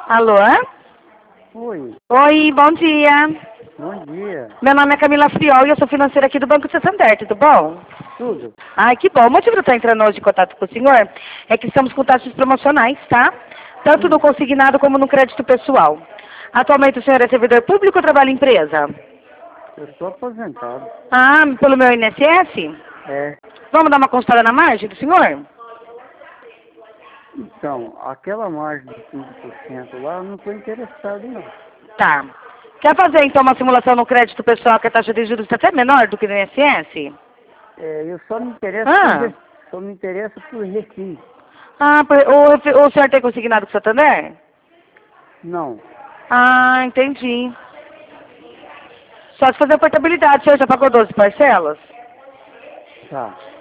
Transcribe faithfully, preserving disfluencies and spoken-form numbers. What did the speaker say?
Alô? Oi, Oi, bom dia. bom dia. Meu nome é Camila Friol e eu sou financeira aqui do Banco Santander, tudo bom? Tudo? Ai, que bom. O motivo de eu estar entrando hoje em contato com o senhor é que estamos com taxas promocionais, tá? Tanto no Hum, consignado como no crédito pessoal. Atualmente o senhor é servidor público ou trabalha em empresa? eu sou aposentado. Ah, pelo meu I N S S? É, Vamos dar uma consultada na margem do senhor? então, aquela margem de cinco por cento lá, eu não estou interessado não. Tá. Quer fazer então uma simulação no crédito pessoal que a taxa de juros está até menor do que no I N S S? É, eu só me interesso por, Ah, re- só me interesso por refis. ah por- o, o senhor tem consignado com o Santander? Não, Ah, entendi. Só se fazer a portabilidade, o senhor já pagou doze parcelas? tá.